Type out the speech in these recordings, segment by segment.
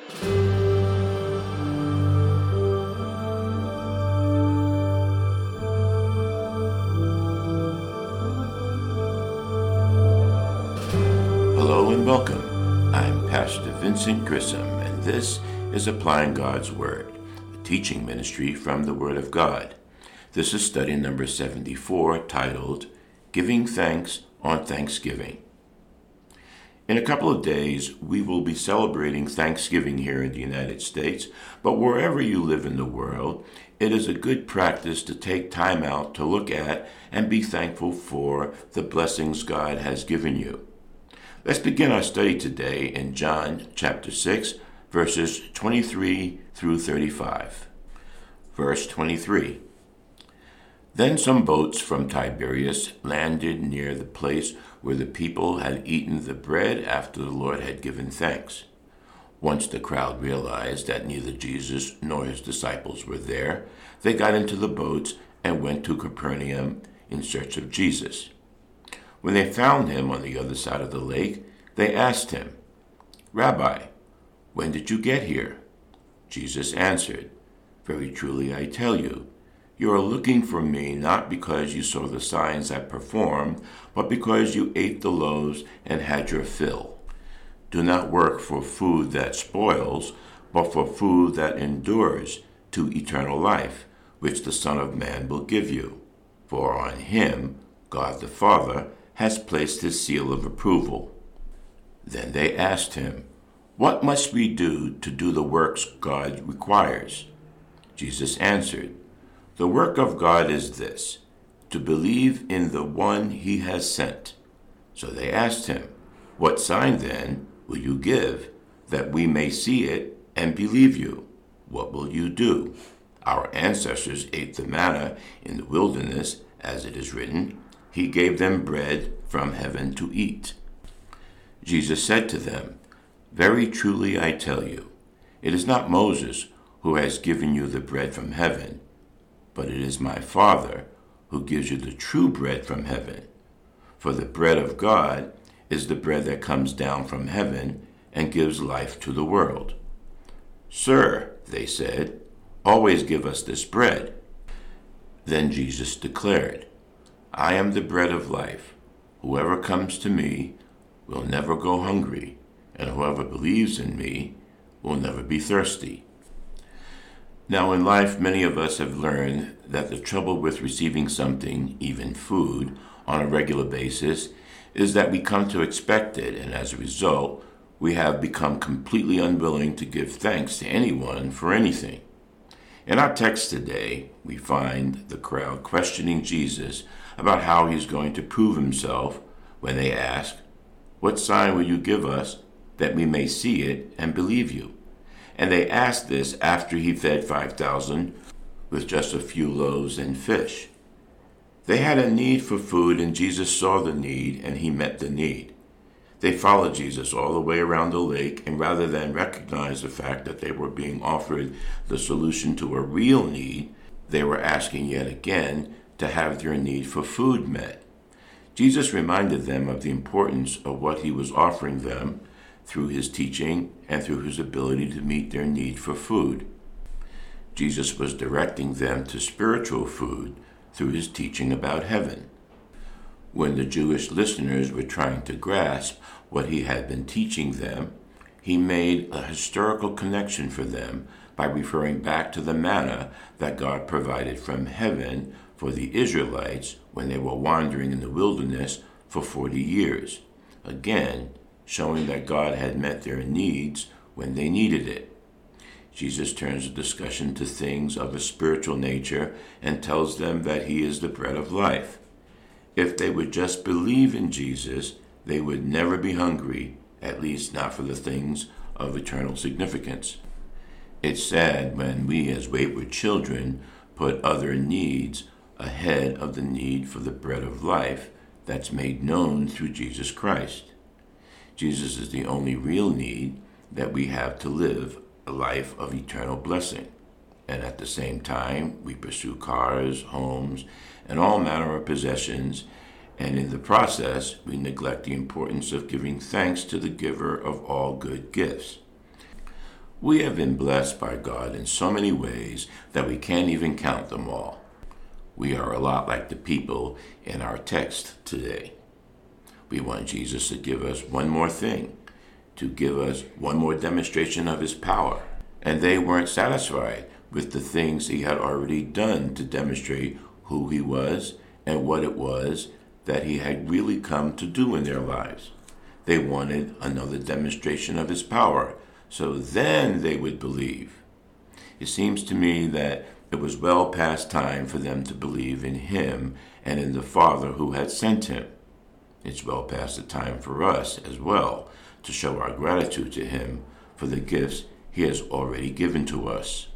Hello and welcome. I'm Pastor Vincent Grissom, and this is Applying God's Word, a teaching ministry from the Word of God. This is study number 74, titled Giving Thanks on Thanksgiving. In a couple of days, we will be celebrating Thanksgiving here in the United States, but wherever you live in the world, it is a good practice to take time out to look at and be thankful for the blessings God has given you. Let's begin our study today in John chapter 6, verses 23 through 35. Verse 23. Then some boats from Tiberias landed near the place where the people had eaten the bread after the Lord had given thanks. Once the crowd realized that neither Jesus nor his disciples were there, they got into the boats and went to Capernaum in search of Jesus. When they found him on the other side of the lake, they asked him, "Rabbi, when did you get here?" Jesus answered, "Very truly I tell you, you are looking for me not because you saw the signs I performed, but because you ate the loaves and had your fill. Do not work for food that spoils, but for food that endures to eternal life, which the Son of Man will give you. For on him, God the Father, has placed his seal of approval." Then they asked him, "What must we do to do the works God requires?" Jesus answered, "The work of God is this, to believe in the one he has sent." So they asked him, "What sign then will you give, that we may see it and believe you? What will you do? Our ancestors ate the manna in the wilderness, as it is written, He gave them bread from heaven to eat." Jesus said to them, "Very truly I tell you, it is not Moses who has given you the bread from heaven, but it is my Father who gives you the true bread from heaven. For the bread of God is the bread that comes down from heaven and gives life to the world." "Sir," they said, "always give us this bread." Then Jesus declared, "I am the bread of life. Whoever comes to me will never go hungry, and whoever believes in me will never be thirsty." Now in life, many of us have learned that the trouble with receiving something, even food, on a regular basis is that we come to expect it, and as a result, we have become completely unwilling to give thanks to anyone for anything. In our text today, we find the crowd questioning Jesus about how he's going to prove himself when they ask, "What sign will you give us that we may see it and believe you?" And they asked this after he fed 5,000 with just a few loaves and fish. They had a need for food, and Jesus saw the need, and he met the need. They followed Jesus all the way around the lake, and rather than recognize the fact that they were being offered the solution to a real need, they were asking yet again to have their need for food met. Jesus reminded them of the importance of what he was offering them through his teaching and through his ability to meet their need for food. Jesus was directing them to spiritual food through his teaching about heaven. When the Jewish listeners were trying to grasp what he had been teaching them, he made a historical connection for them by referring back to the manna that God provided from heaven for the Israelites when they were wandering in the wilderness for 40 years, again showing that God had met their needs when they needed it. Jesus turns the discussion to things of a spiritual nature and tells them that he is the bread of life. If they would just believe in Jesus, they would never be hungry, at least not for the things of eternal significance. It's sad when we as wayward children put other needs ahead of the need for the bread of life that's made known through Jesus Christ. Jesus is the only real need that we have to live a life of eternal blessing. And at the same time, we pursue cars, homes, and all manner of possessions, and in the process, we neglect the importance of giving thanks to the giver of all good gifts. We have been blessed by God in so many ways that we can't even count them all. We are a lot like the people in our text today. We want Jesus to give us one more thing, to give us one more demonstration of his power. And they weren't satisfied with the things he had already done to demonstrate who he was and what it was that he had really come to do in their lives. They wanted another demonstration of his power, so then they would believe. It seems to me that it was well past time for them to believe in him and in the Father who had sent him. It's well past the time for us as well to show our gratitude to him for the gifts he has already given to us.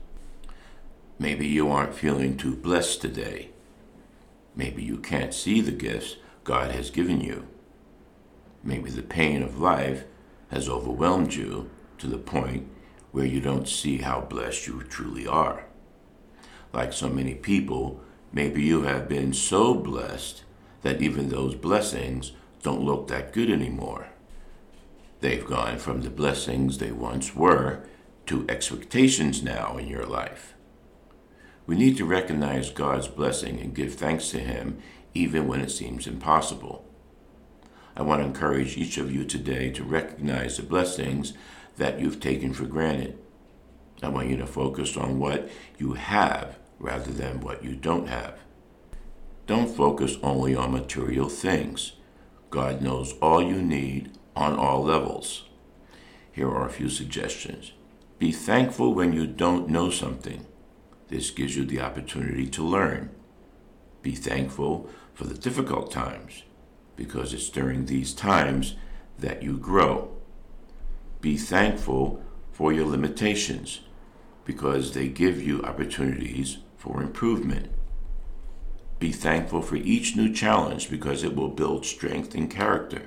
Maybe you aren't feeling too blessed today. Maybe you can't see the gifts God has given you. Maybe the pain of life has overwhelmed you to the point where you don't see how blessed you truly are. Like so many people, maybe you have been so blessed that even those blessings don't look that good anymore. They've gone from the blessings they once were to expectations now in your life. We need to recognize God's blessing and give thanks to him even when it seems impossible. I want to encourage each of you today to recognize the blessings that you've taken for granted. I want you to focus on what you have rather than what you don't have. Don't focus only on material things. God knows all you need on all levels. Here are a few suggestions. Be thankful when you don't know something. This gives you the opportunity to learn. Be thankful for the difficult times, because it's during these times that you grow. Be thankful for your limitations, because they give you opportunities for improvement. Be thankful for each new challenge, because it will build strength and character.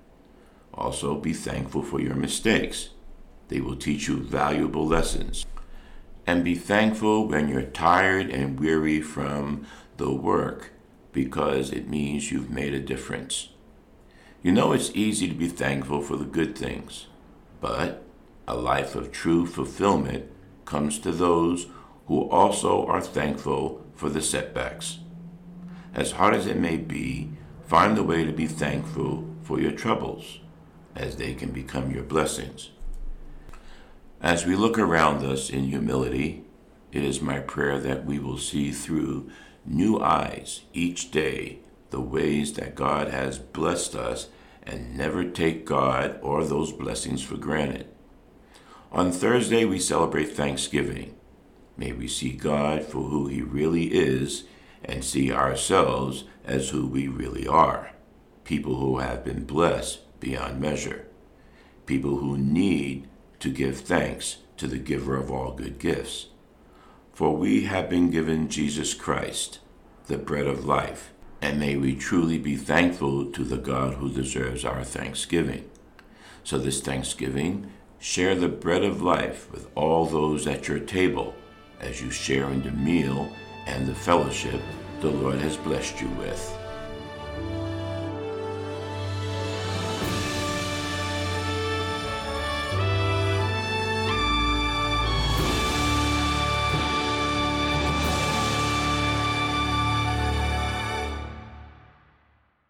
Also, be thankful for your mistakes. They will teach you valuable lessons. And be thankful when you're tired and weary from the work, because it means you've made a difference. You know, it's easy to be thankful for the good things, but a life of true fulfillment comes to those who also are thankful for the setbacks. As hard as it may be, find a way to be thankful for your troubles, as they can become your blessings. As we look around us in humility, it is my prayer that we will see through new eyes each day the ways that God has blessed us and never take God or those blessings for granted. On Thursday, we celebrate Thanksgiving. May we see God for who he really is and see ourselves as who we really are, people who have been blessed beyond measure, people who need to give thanks to the giver of all good gifts. For we have been given Jesus Christ, the bread of life, and may we truly be thankful to the God who deserves our thanksgiving. So this Thanksgiving, share the bread of life with all those at your table as you share in the meal and the fellowship the Lord has blessed you with.